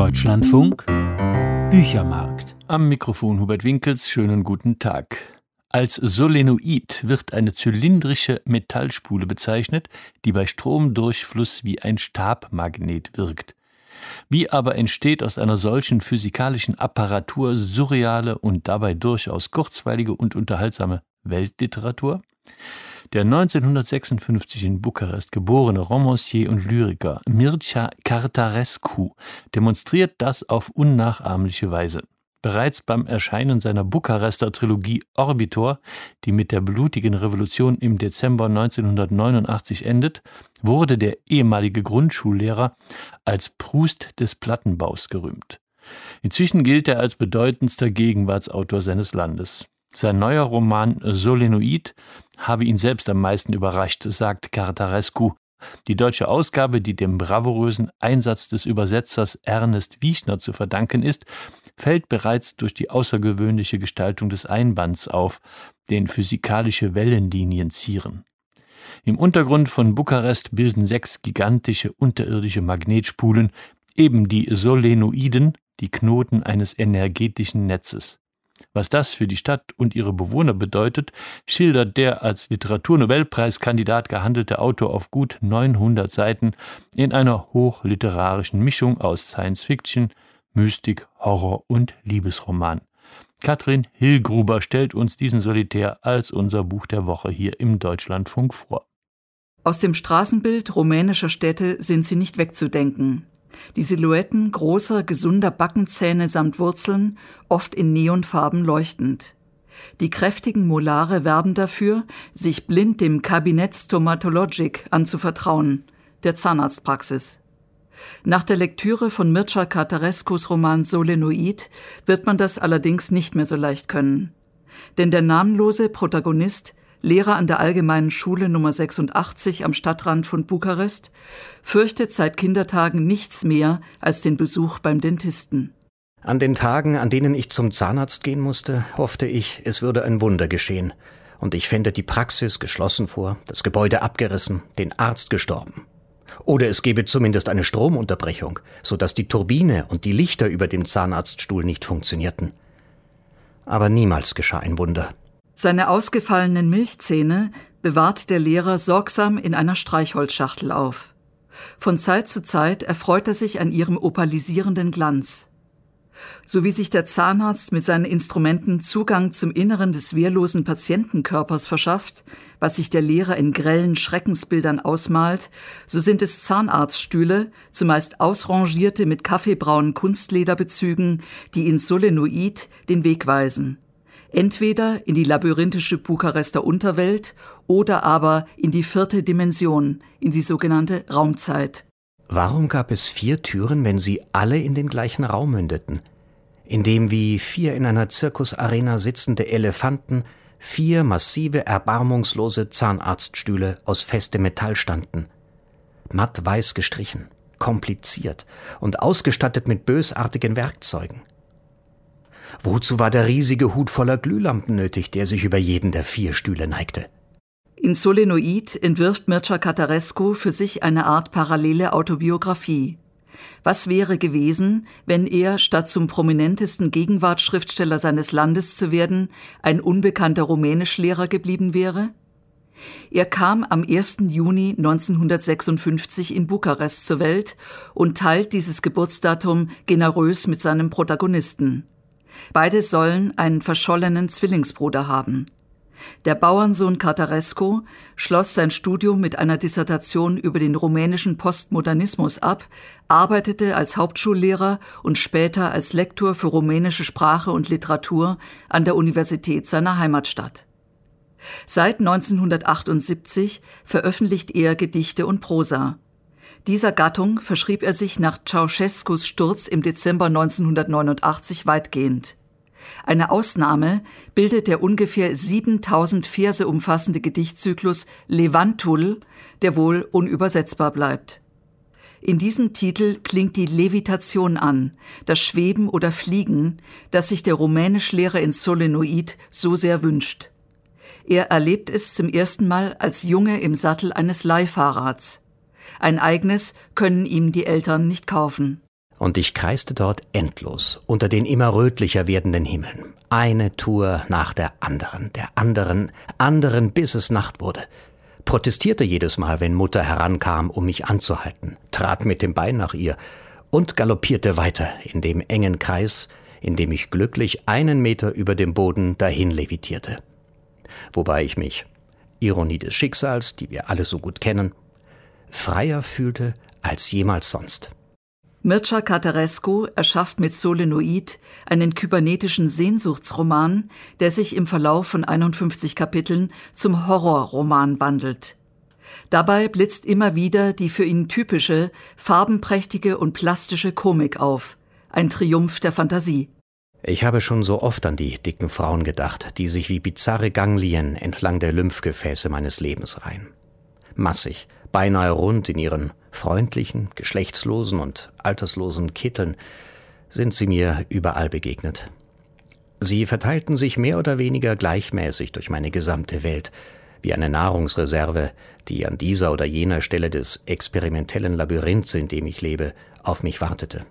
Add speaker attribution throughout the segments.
Speaker 1: Deutschlandfunk Büchermarkt.
Speaker 2: Am Mikrofon Hubert Winkels, schönen guten Tag. Als Solenoid wird eine zylindrische Metallspule bezeichnet, die bei Stromdurchfluss wie ein Stabmagnet wirkt. Wie aber entsteht aus einer solchen physikalischen Apparatur surreale und dabei durchaus kurzweilige und unterhaltsame Weltliteratur? Der 1956 in Bukarest geborene Romancier und Lyriker Mircea Cărtărescu demonstriert das auf unnachahmliche Weise. Bereits beim Erscheinen seiner Bukarester Trilogie Orbitor, die mit der blutigen Revolution im Dezember 1989 endet, wurde der ehemalige Grundschullehrer als Proust des Plattenbaus gerühmt. Inzwischen gilt er als bedeutendster Gegenwartsautor seines Landes. Sein neuer Roman Solenoid habe ihn selbst am meisten überrascht, sagt Cărtărescu. Die deutsche Ausgabe, die dem bravourösen Einsatz des Übersetzers Ernest Wiechner zu verdanken ist, fällt bereits durch die außergewöhnliche Gestaltung des Einbands auf, den physikalische Wellenlinien zieren. Im Untergrund von Bukarest bilden 6 gigantische unterirdische Magnetspulen, eben die Solenoiden, die Knoten eines energetischen Netzes. Was das für die Stadt und ihre Bewohner bedeutet, schildert der als Literaturnobelpreiskandidat gehandelte Autor auf gut 900 Seiten in einer hochliterarischen Mischung aus Science-Fiction, Mystik, Horror und Liebesroman. Katrin Hillgruber stellt uns diesen Solitär als unser Buch der Woche hier im Deutschlandfunk vor.
Speaker 3: Aus dem Straßenbild rumänischer Städte sind sie nicht wegzudenken. Die Silhouetten großer, gesunder Backenzähne samt Wurzeln, oft in Neonfarben leuchtend. Die kräftigen Molare werben dafür, sich blind dem Cabinet Stomatologic anzuvertrauen, der Zahnarztpraxis. Nach der Lektüre von Mircea Cărtărescus Roman Solenoid wird man das allerdings nicht mehr so leicht können. Denn der namenlose Protagonist, Lehrer an der Allgemeinen Schule Nummer 86 am Stadtrand von Bukarest, fürchtet seit Kindertagen nichts mehr als den Besuch beim Dentisten.
Speaker 4: An den Tagen, an denen ich zum Zahnarzt gehen musste, hoffte ich, es würde ein Wunder geschehen. Und ich fände die Praxis geschlossen vor, das Gebäude abgerissen, den Arzt gestorben. Oder es gäbe zumindest eine Stromunterbrechung, sodass die Turbine und die Lichter über dem Zahnarztstuhl nicht funktionierten. Aber niemals geschah ein Wunder.
Speaker 3: Seine ausgefallenen Milchzähne bewahrt der Lehrer sorgsam in einer Streichholzschachtel auf. Von Zeit zu Zeit erfreut er sich an ihrem opalisierenden Glanz. So wie sich der Zahnarzt mit seinen Instrumenten Zugang zum Inneren des wehrlosen Patientenkörpers verschafft, was sich der Lehrer in grellen Schreckensbildern ausmalt, so sind es Zahnarztstühle, zumeist ausrangierte mit kaffeebraunen Kunstlederbezügen, die in Solenoid den Weg weisen. Entweder in die labyrinthische Bukarester Unterwelt oder aber in die 4. Dimension, in die sogenannte Raumzeit.
Speaker 4: Warum gab es 4 Türen, wenn sie alle in den gleichen Raum mündeten, in dem wie 4 in einer Zirkusarena sitzende Elefanten 4 massive, erbarmungslose Zahnarztstühle aus festem Metall standen, matt weiß gestrichen, kompliziert und ausgestattet mit bösartigen Werkzeugen? Wozu war der riesige Hut voller Glühlampen nötig, der sich über jeden der 4 Stühle neigte?
Speaker 3: In Solenoid entwirft Mircea Cărtărescu für sich eine Art parallele Autobiografie. Was wäre gewesen, wenn er, statt zum prominentesten Gegenwartsschriftsteller seines Landes zu werden, ein unbekannter Rumänischlehrer geblieben wäre? Er kam am 1. Juni 1956 in Bukarest zur Welt und teilt dieses Geburtsdatum generös mit seinem Protagonisten. Beide sollen einen verschollenen Zwillingsbruder haben. Der Bauernsohn Cărtărescu schloss sein Studium mit einer Dissertation über den rumänischen Postmodernismus ab, arbeitete als Hauptschullehrer und später als Lektor für rumänische Sprache und Literatur an der Universität seiner Heimatstadt. Seit 1978 veröffentlicht er Gedichte und Prosa. Dieser Gattung verschrieb er sich nach Ceausescus Sturz im Dezember 1989 weitgehend. Eine Ausnahme bildet der ungefähr 7000 Verse umfassende Gedichtzyklus Levantul, der wohl unübersetzbar bleibt. In diesem Titel klingt die Levitation an, das Schweben oder Fliegen, das sich der Rumänischlehrer in Solenoid so sehr wünscht. Er erlebt es zum ersten Mal als Junge im Sattel eines Leihfahrrads. Ein eigenes können ihm die Eltern nicht kaufen.
Speaker 4: Und ich kreiste dort endlos unter den immer rötlicher werdenden Himmeln. Eine Tour nach der anderen, bis es Nacht wurde. Protestierte jedes Mal, wenn Mutter herankam, um mich anzuhalten, trat mit dem Bein nach ihr und galoppierte weiter in dem engen Kreis, in dem ich glücklich 1 Meter über dem Boden dahin levitierte. Wobei ich mich, Ironie des Schicksals, die wir alle so gut kennen, freier fühlte als jemals sonst.
Speaker 3: Mircea Cătărescu erschafft mit Solenoid einen kybernetischen Sehnsuchtsroman, der sich im Verlauf von 51 Kapiteln zum Horrorroman wandelt. Dabei blitzt immer wieder die für ihn typische, farbenprächtige und plastische Komik auf. Ein Triumph der Fantasie.
Speaker 4: Ich habe schon so oft an die dicken Frauen gedacht, die sich wie bizarre Ganglien entlang der Lymphgefäße meines Lebens reihen. Massig, beinahe rund in ihren freundlichen, geschlechtslosen und alterslosen Kitteln sind sie mir überall begegnet. Sie verteilten sich mehr oder weniger gleichmäßig durch meine gesamte Welt, wie eine Nahrungsreserve, die an dieser oder jener Stelle des experimentellen Labyrinths, in dem ich lebe, auf mich wartete.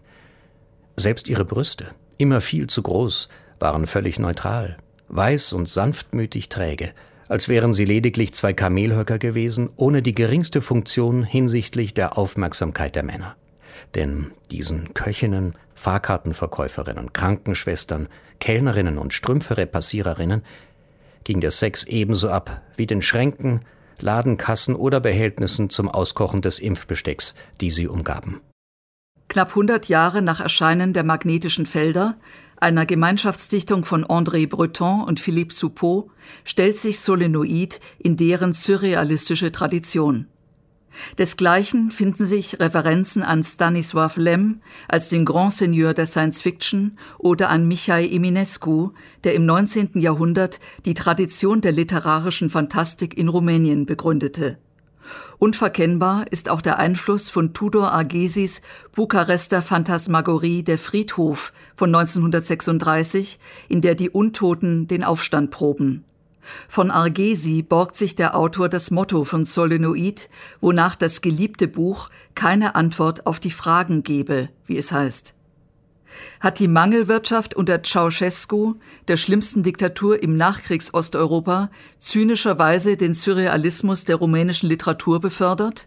Speaker 4: Selbst ihre Brüste, immer viel zu groß, waren völlig neutral, weiß und sanftmütig träge, als wären sie lediglich 2 Kamelhöcker gewesen, ohne die geringste Funktion hinsichtlich der Aufmerksamkeit der Männer. Denn diesen Köchinnen, Fahrkartenverkäuferinnen, Krankenschwestern, Kellnerinnen und Strümpfe-Repassiererinnen ging der Sex ebenso ab wie den Schränken, Ladenkassen oder Behältnissen zum Auskochen des Impfbestecks, die sie umgaben.
Speaker 3: Knapp 100 Jahre nach Erscheinen der Magnetischen Felder, einer Gemeinschaftsdichtung von André Breton und Philippe Soupault, stellt sich Solenoid in deren surrealistische Tradition. Desgleichen finden sich Referenzen an Stanisław Lem als den Grand Seigneur der Science-Fiction oder an Mihai Eminescu, der im 19. Jahrhundert die Tradition der literarischen Fantastik in Rumänien begründete. Unverkennbar ist auch der Einfluss von Tudor Arghesis Bukarester Phantasmagorie Der Friedhof von 1936, in der die Untoten den Aufstand proben. Von Arghezi borgt sich der Autor das Motto von Solenoid, wonach das geliebte Buch keine Antwort auf die Fragen gebe, wie es heißt. Hat die Mangelwirtschaft unter Ceausescu, der schlimmsten Diktatur im Nachkriegs-Osteuropa, zynischerweise den Surrealismus der rumänischen Literatur befördert?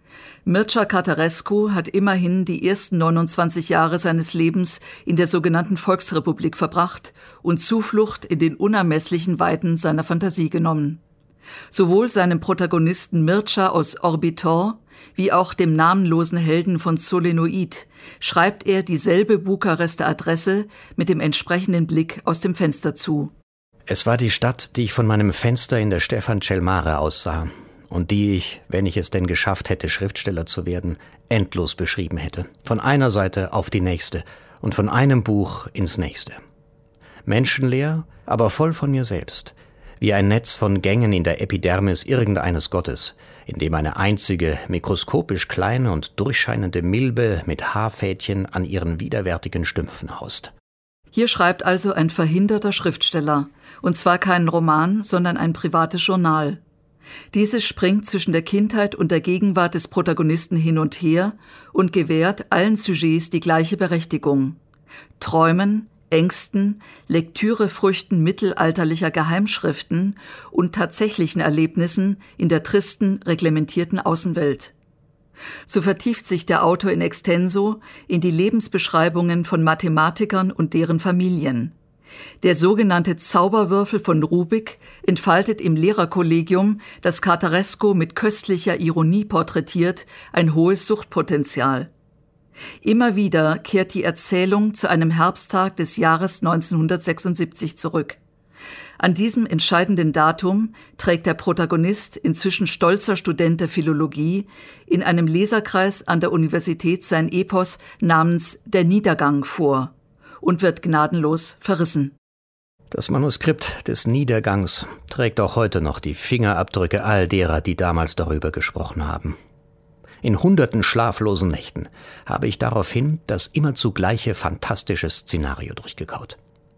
Speaker 3: Mircea Cătărescu hat immerhin die ersten 29 Jahre seines Lebens in der sogenannten Volksrepublik verbracht und Zuflucht in den unermesslichen Weiten seiner Fantasie genommen. Sowohl seinem Protagonisten Mircea aus Orbitor wie auch dem namenlosen Helden von Solenoid schreibt er dieselbe Bukarester Adresse mit dem entsprechenden Blick aus dem Fenster zu.
Speaker 4: Es war die Stadt, die ich von meinem Fenster in der Ștefan cel Mare aussah und die ich, wenn ich es denn geschafft hätte, Schriftsteller zu werden, endlos beschrieben hätte. Von einer Seite auf die nächste und von einem Buch ins nächste. Menschenleer, aber voll von mir selbst, wie ein Netz von Gängen in der Epidermis irgendeines Gottes, in dem eine einzige, mikroskopisch kleine und durchscheinende Milbe mit Haarfädchen an ihren widerwärtigen Stümpfen haust.
Speaker 3: Hier schreibt also ein verhinderter Schriftsteller, und zwar keinen Roman, sondern ein privates Journal. Dieses springt zwischen der Kindheit und der Gegenwart des Protagonisten hin und her und gewährt allen Sujets die gleiche Berechtigung. Träumen, Ängsten, Lektürefrüchten mittelalterlicher Geheimschriften und tatsächlichen Erlebnissen in der tristen, reglementierten Außenwelt. So vertieft sich der Autor in extenso in die Lebensbeschreibungen von Mathematikern und deren Familien. Der sogenannte Zauberwürfel von Rubik entfaltet im Lehrerkollegium, das Cătărescu mit köstlicher Ironie porträtiert, ein hohes Suchtpotenzial. Immer wieder kehrt die Erzählung zu einem Herbsttag des Jahres 1976 zurück. An diesem entscheidenden Datum trägt der Protagonist, inzwischen stolzer Student der Philologie, in einem Leserkreis an der Universität sein Epos namens Der Niedergang vor und wird gnadenlos verrissen.
Speaker 4: Das Manuskript des Niedergangs trägt auch heute noch die Fingerabdrücke all derer, die damals darüber gesprochen haben. In hunderten schlaflosen Nächten habe ich daraufhin das immerzu gleiche fantastische Szenario durchgekaut.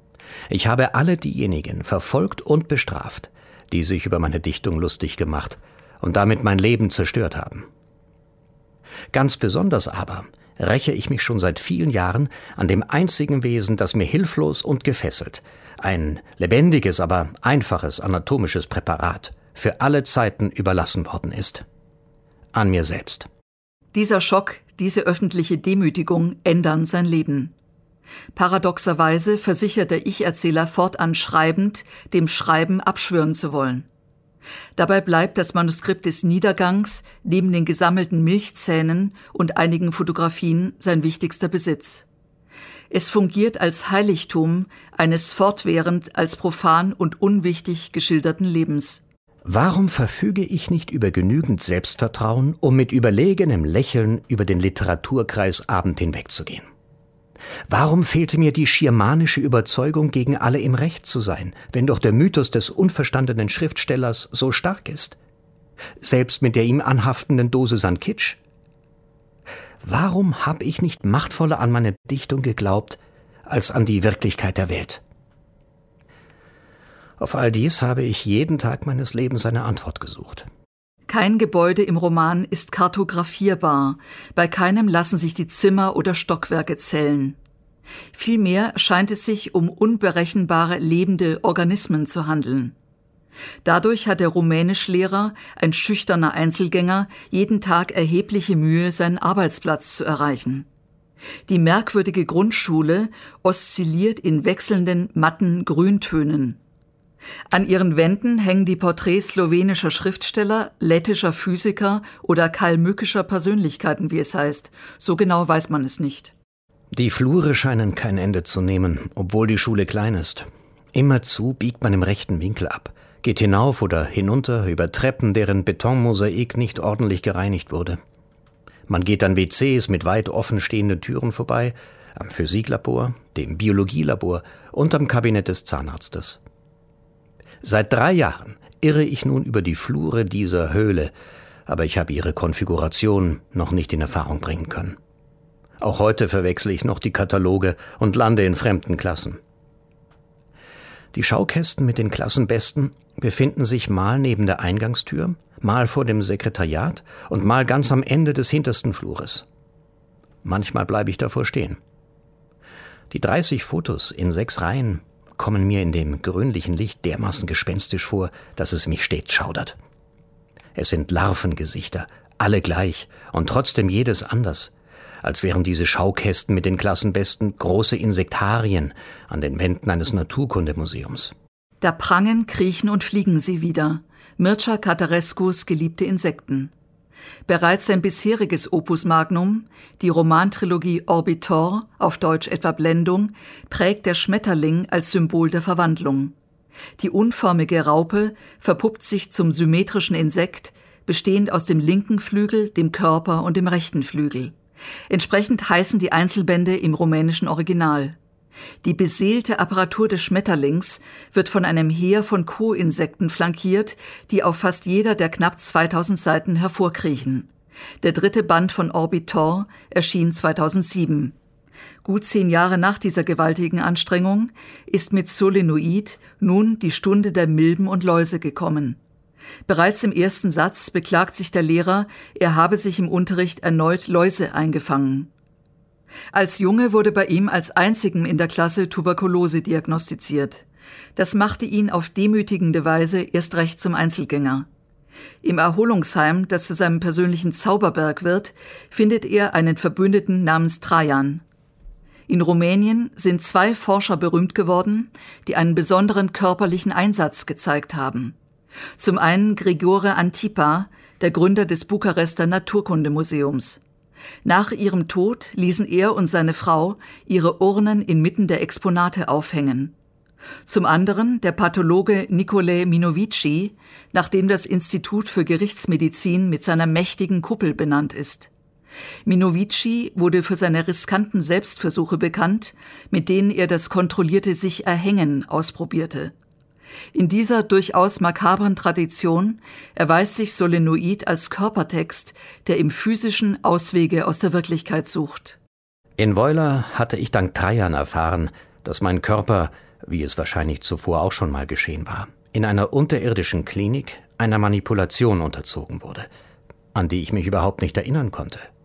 Speaker 4: Ich habe alle diejenigen verfolgt und bestraft, die sich über meine Dichtung lustig gemacht und damit mein Leben zerstört haben. Ganz besonders aber räche ich mich schon seit vielen Jahren an dem einzigen Wesen, das mir hilflos und gefesselt, ein lebendiges, aber einfaches anatomisches Präparat, für alle Zeiten überlassen worden ist. An mir selbst.
Speaker 3: Dieser Schock, diese öffentliche Demütigung ändern sein Leben. Paradoxerweise versichert der Ich-Erzähler fortan schreibend, dem Schreiben abschwören zu wollen. Dabei bleibt das Manuskript des Niedergangs neben den gesammelten Milchzähnen und einigen Fotografien sein wichtigster Besitz. Es fungiert als Heiligtum eines fortwährend als profan und unwichtig geschilderten Lebens.
Speaker 4: Warum verfüge ich nicht über genügend Selbstvertrauen, um mit überlegenem Lächeln über den Literaturkreisabend hinwegzugehen? Warum fehlte mir die schirmanische Überzeugung, gegen alle im Recht zu sein, wenn doch der Mythos des unverstandenen Schriftstellers so stark ist? Selbst mit der ihm anhaftenden Dosis an Kitsch? Warum habe ich nicht machtvoller an meine Dichtung geglaubt, als an die Wirklichkeit der Welt? Auf all dies habe ich jeden Tag meines Lebens eine Antwort gesucht.
Speaker 3: Kein Gebäude im Roman ist kartografierbar, bei keinem lassen sich die Zimmer oder Stockwerke zählen. Vielmehr scheint es sich um unberechenbare lebende Organismen zu handeln. Dadurch hat der Rumänischlehrer, ein schüchterner Einzelgänger, jeden Tag erhebliche Mühe, seinen Arbeitsplatz zu erreichen. Die merkwürdige Grundschule oszilliert in wechselnden, matten Grüntönen. An ihren Wänden hängen die Porträts slowenischer Schriftsteller, lettischer Physiker oder kalmückischer Persönlichkeiten, wie es heißt. So genau weiß man es nicht.
Speaker 4: Die Flure scheinen kein Ende zu nehmen, obwohl die Schule klein ist. Immerzu biegt man im rechten Winkel ab, geht hinauf oder hinunter über Treppen, deren Betonmosaik nicht ordentlich gereinigt wurde. Man geht an WCs mit weit offen stehenden Türen vorbei, am Physiklabor, dem Biologielabor und am Kabinett des Zahnarztes. Seit 3 Jahren irre ich nun über die Flure dieser Höhle, aber ich habe ihre Konfiguration noch nicht in Erfahrung bringen können. Auch heute verwechsle ich noch die Kataloge und lande in fremden Klassen. Die Schaukästen mit den Klassenbesten befinden sich mal neben der Eingangstür, mal vor dem Sekretariat und mal ganz am Ende des hintersten Flures. Manchmal bleibe ich davor stehen. Die 30 Fotos in 6 Reihen kommen mir in dem grünlichen Licht dermaßen gespenstisch vor, dass es mich stets schaudert. Es sind Larvengesichter, alle gleich und trotzdem jedes anders, als wären diese Schaukästen mit den Klassenbesten große Insektarien an den Wänden eines Naturkundemuseums.
Speaker 3: Da prangen, kriechen und fliegen sie wieder, Mircea Cătărescus geliebte Insekten. Bereits sein bisheriges Opus Magnum, die Romantrilogie Orbitor, auf Deutsch etwa Blendung, prägt der Schmetterling als Symbol der Verwandlung. Die unförmige Raupe verpuppt sich zum symmetrischen Insekt, bestehend aus dem linken Flügel, dem Körper und dem rechten Flügel. Entsprechend heißen die Einzelbände im rumänischen Original. Die beseelte Apparatur des Schmetterlings wird von einem Heer von Co-Insekten flankiert, die auf fast jeder der knapp 2000 Seiten hervorkriechen. Der 3. Band von Orbitor erschien 2007. Gut 10 Jahre nach dieser gewaltigen Anstrengung ist mit Solenoid nun die Stunde der Milben und Läuse gekommen. Bereits im ersten Satz beklagt sich der Lehrer, er habe sich im Unterricht erneut Läuse eingefangen. Als Junge wurde bei ihm als einzigem in der Klasse Tuberkulose diagnostiziert. Das machte ihn auf demütigende Weise erst recht zum Einzelgänger. Im Erholungsheim, das zu seinem persönlichen Zauberberg wird, findet er einen Verbündeten namens Trajan. In Rumänien sind 2 Forscher berühmt geworden, die einen besonderen körperlichen Einsatz gezeigt haben. Zum einen Grigore Antipa, der Gründer des Bukarester Naturkundemuseums. Nach ihrem Tod ließen er und seine Frau ihre Urnen inmitten der Exponate aufhängen. Zum anderen der Pathologe Nicolae Minovici, nach dem das Institut für Gerichtsmedizin mit seiner mächtigen Kuppel benannt ist. Minovici wurde für seine riskanten Selbstversuche bekannt, mit denen er das kontrollierte Sich-Erhängen ausprobierte. In dieser durchaus makabren Tradition erweist sich Solenoid als Körpertext, der im Physischen Auswege aus der Wirklichkeit sucht.
Speaker 4: In Woila hatte ich dank Trajan erfahren, dass mein Körper, wie es wahrscheinlich zuvor auch schon mal geschehen war, in einer unterirdischen Klinik einer Manipulation unterzogen wurde, an die ich mich überhaupt nicht erinnern konnte.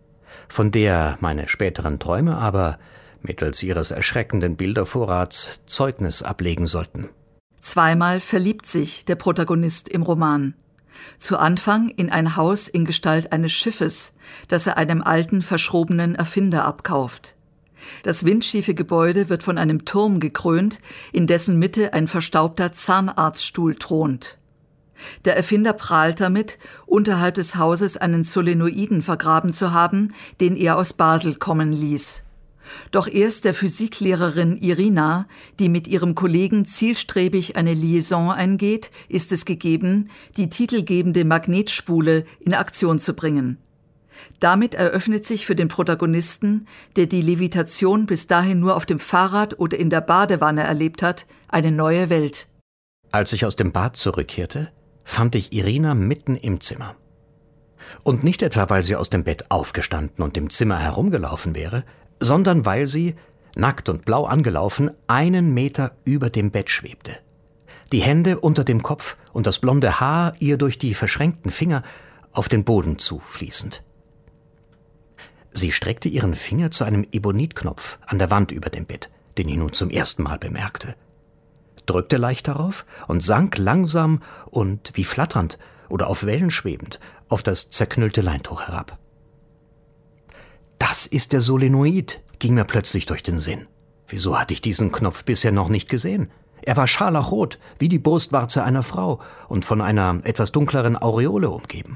Speaker 4: von der meine späteren Träume aber mittels ihres erschreckenden Bildervorrats Zeugnis ablegen sollten.
Speaker 3: Zweimal verliebt sich der Protagonist im Roman. Zu Anfang in ein Haus in Gestalt eines Schiffes, das er einem alten, verschrobenen Erfinder abkauft. Das windschiefe Gebäude wird von einem Turm gekrönt, in dessen Mitte ein verstaubter Zahnarztstuhl thront. Der Erfinder prahlt damit, unterhalb des Hauses einen Solenoiden vergraben zu haben, den er aus Basel kommen ließ. Doch erst der Physiklehrerin Irina, die mit ihrem Kollegen zielstrebig eine Liaison eingeht, ist es gegeben, die titelgebende Magnetspule in Aktion zu bringen. Damit eröffnet sich für den Protagonisten, der die Levitation bis dahin nur auf dem Fahrrad oder in der Badewanne erlebt hat, eine neue Welt.
Speaker 4: Als ich aus dem Bad zurückkehrte, fand ich Irina mitten im Zimmer. Und nicht etwa, weil sie aus dem Bett aufgestanden und im Zimmer herumgelaufen wäre, sondern weil sie, nackt und blau angelaufen, 1 Meter über dem Bett schwebte. Die Hände unter dem Kopf und das blonde Haar ihr durch die verschränkten Finger auf den Boden zufließend. Sie streckte ihren Finger zu einem Ebonitknopf an der Wand über dem Bett, den ich nun zum ersten Mal bemerkte, drückte leicht darauf und sank langsam und wie flatternd oder auf Wellen schwebend auf das zerknüllte Leintuch herab. Das ist der Solenoid, ging mir plötzlich durch den Sinn. Wieso hatte ich diesen Knopf bisher noch nicht gesehen? Er war scharlachrot, wie die Brustwarze einer Frau und von einer etwas dunkleren Aureole umgeben.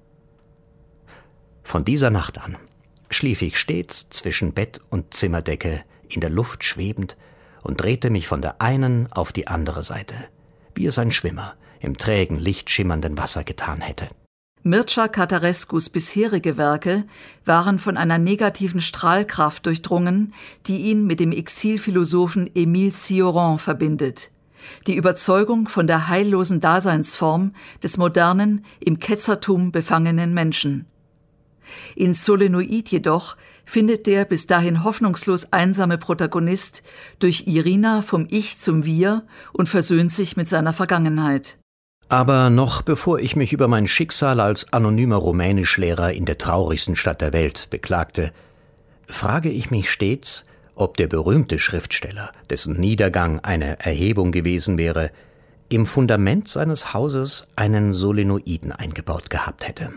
Speaker 4: Von dieser Nacht an schlief ich stets zwischen Bett und Zimmerdecke, in der Luft schwebend, und drehte mich von der einen auf die andere Seite, wie es ein Schwimmer im trägen, lichtschimmernden Wasser getan hätte.
Speaker 3: Mircea Cătărescu's bisherige Werke waren von einer negativen Strahlkraft durchdrungen, die ihn mit dem Exilphilosophen Émile Cioran verbindet. Die Überzeugung von der heillosen Daseinsform des modernen, im Ketzertum befangenen Menschen. In Solenoid jedoch findet der bis dahin hoffnungslos einsame Protagonist durch Irina vom Ich zum Wir und versöhnt sich mit seiner Vergangenheit.
Speaker 4: Aber noch bevor ich mich über mein Schicksal als anonymer Rumänischlehrer in der traurigsten Stadt der Welt beklagte, frage ich mich stets, ob der berühmte Schriftsteller, dessen Niedergang eine Erhebung gewesen wäre, im Fundament seines Hauses einen Solenoiden eingebaut gehabt hätte.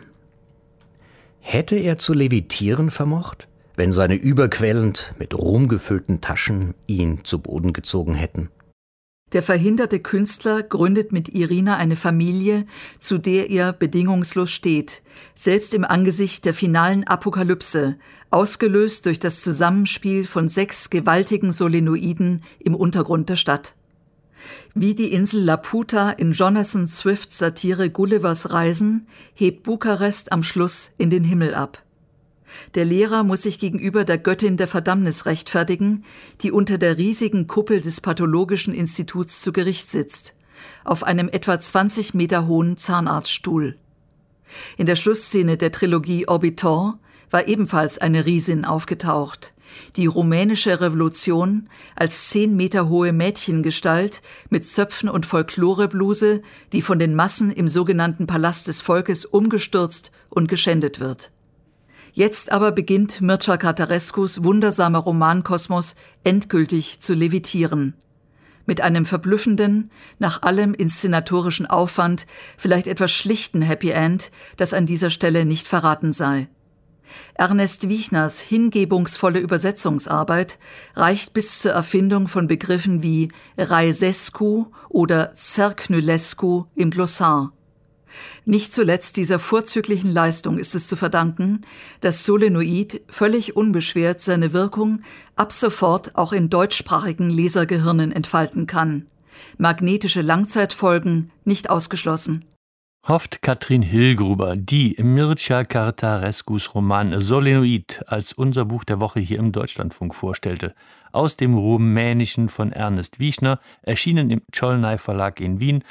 Speaker 4: Hätte er zu levitieren vermocht, wenn seine überquellend mit Ruhm gefüllten Taschen ihn zu Boden gezogen hätten?
Speaker 3: Der verhinderte Künstler gründet mit Irina eine Familie, zu der er bedingungslos steht, selbst im Angesicht der finalen Apokalypse, ausgelöst durch das Zusammenspiel von 6 gewaltigen Solenoiden im Untergrund der Stadt. Wie die Insel Laputa in Jonathan Swifts Satire Gullivers Reisen hebt Bukarest am Schluss in den Himmel ab. Der Lehrer muss sich gegenüber der Göttin der Verdammnis rechtfertigen, die unter der riesigen Kuppel des Pathologischen Instituts zu Gericht sitzt, auf einem etwa 20 Meter hohen Zahnarztstuhl. In der Schlussszene der Trilogie Orbitor war ebenfalls eine Riesin aufgetaucht, die rumänische Revolution als 10 Meter hohe Mädchengestalt mit Zöpfen und Folklorebluse, die von den Massen im sogenannten Palast des Volkes umgestürzt und geschändet wird. Jetzt aber beginnt Mircea Cătărescu's wundersamer Romankosmos endgültig zu levitieren. Mit einem verblüffenden, nach allem inszenatorischen Aufwand, vielleicht etwas schlichten Happy End, das an dieser Stelle nicht verraten sei. Ernest Wichners hingebungsvolle Übersetzungsarbeit reicht bis zur Erfindung von Begriffen wie Raesescu oder Cercnulescu im Glossar. Nicht zuletzt dieser vorzüglichen Leistung ist es zu verdanken, dass Solenoid völlig unbeschwert seine Wirkung ab sofort auch in deutschsprachigen Lesergehirnen entfalten kann. Magnetische Langzeitfolgen nicht ausgeschlossen.
Speaker 2: Hofft Katrin Hillgruber, die Mircea Cătărescu's Roman Solenoid als unser Buch der Woche hier im Deutschlandfunk vorstellte. Aus dem Rumänischen von Ernest Wichner, erschienen im Csolnay Verlag in Wien,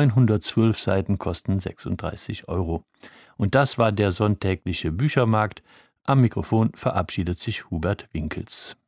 Speaker 2: 912 Seiten kosten 36 €. Und das war der sonntägliche Büchermarkt. Am Mikrofon verabschiedet sich Hubert Winkels.